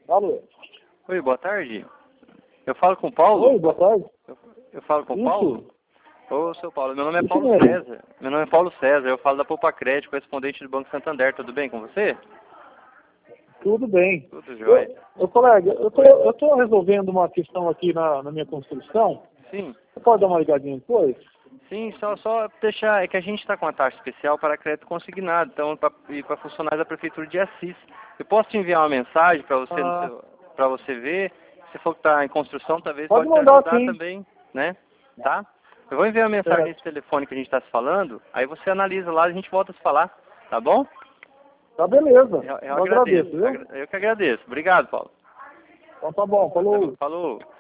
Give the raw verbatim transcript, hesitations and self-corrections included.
Alô? Oi, boa tarde. Eu falo com o Paulo? Oi, boa tarde. Eu, eu falo com o Isso. Paulo? Ô, seu Paulo, meu nome é Isso Paulo mesmo. César. Meu nome é Paulo César, eu falo da Poupa Crédito, correspondente do Banco Santander. Tudo bem com você? Tudo bem. Tudo Eu, jóia. eu, colega, eu tô, eu tô resolvendo uma questão aqui na, na minha construção. Sim, Você pode dar uma ligadinha depois? sim, só, só deixar, é que a gente está com uma taxa especial para crédito consignado, então, pra, e para funcionários da Prefeitura de Assis. Eu posso te enviar uma mensagem para você, no Ah, seu- pra você ver? Se for que está em construção, talvez pode pode te mandar ajudar sim. também, né? Tá? Eu vou enviar uma mensagem Certo. nesse telefone que a gente está se falando, aí você analisa lá e a gente volta a se falar, tá bom? Tá beleza. Eu, eu Eu agradeço, agradeço, viu? agra- eu que agradeço. Obrigado, Paulo. Então tá bom, falou. Falou.